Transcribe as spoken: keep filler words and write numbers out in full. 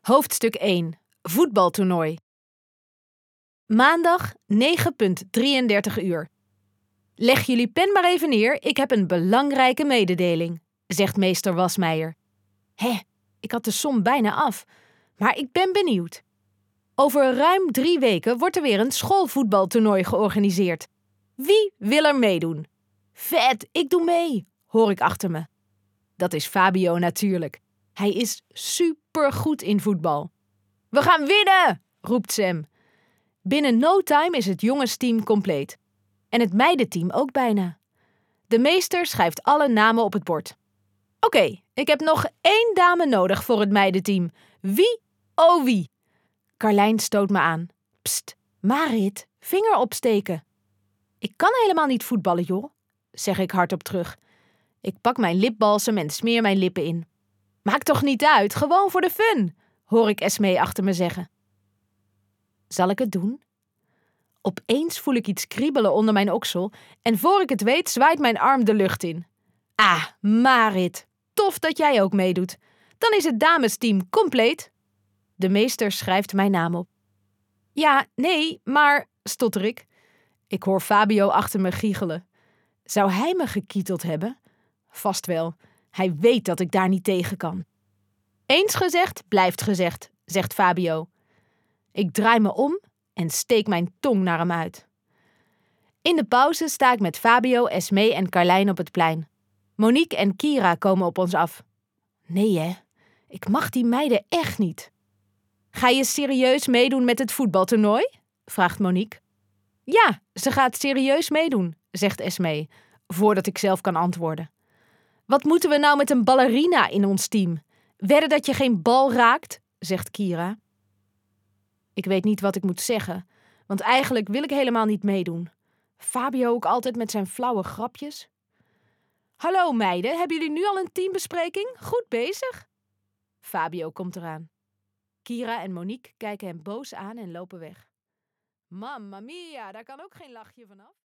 Hoofdstuk één. Voetbaltoernooi. Maandag negen uur drieëndertig uur. Leg jullie pen maar even neer, ik heb een belangrijke mededeling, zegt meester Wasmeijer. Hé, ik had de som bijna af, maar ik ben benieuwd. Over ruim drie weken wordt er weer een schoolvoetbaltoernooi georganiseerd. Wie wil er meedoen? Vet, ik doe mee, hoor ik achter me. Dat is Fabio natuurlijk. Hij is supergoed in voetbal. We gaan winnen, roept Sam. Binnen no time is het jongensteam compleet. En het meidenteam ook bijna. De meester schrijft alle namen op het bord. Oké, okay, ik heb nog één dame nodig voor het meidenteam. Wie, oh wie? Carlijn stoot me aan. Pst, Marit, vinger opsteken. Ik kan helemaal niet voetballen, joh, zeg ik hardop terug. Ik pak mijn lipbalsem en smeer mijn lippen in. Maakt toch niet uit, gewoon voor de fun, hoor ik Esmee achter me zeggen. Zal ik het doen? Opeens voel ik iets kriebelen onder mijn oksel en voor ik het weet zwaait mijn arm de lucht in. Ah, Marit, tof dat jij ook meedoet. Dan is het damesteam compleet. De meester schrijft mijn naam op. Ja, nee, maar, stotter ik. Ik hoor Fabio achter me giechelen. Zou hij me gekieteld hebben? Vast wel. Hij weet dat ik daar niet tegen kan. Eens gezegd, blijft gezegd, zegt Fabio. Ik draai me om en steek mijn tong naar hem uit. In de pauze sta ik met Fabio, Esmee en Carlijn op het plein. Monique en Kira komen op ons af. Nee hè, ik mag die meiden echt niet. Ga je serieus meedoen met het voetbaltoernooi? Vraagt Monique. Ja, ze gaat serieus meedoen, zegt Esmee, voordat ik zelf kan antwoorden. Wat moeten we nou met een ballerina in ons team? Wedden dat je geen bal raakt, zegt Kira. Ik weet niet wat ik moet zeggen, want eigenlijk wil ik helemaal niet meedoen. Fabio ook altijd met zijn flauwe grapjes. Hallo meiden, hebben jullie nu al een teambespreking? Goed bezig? Fabio komt eraan. Kira en Monique kijken hem boos aan en lopen weg. Mamma mia, daar kan ook geen lachje vanaf.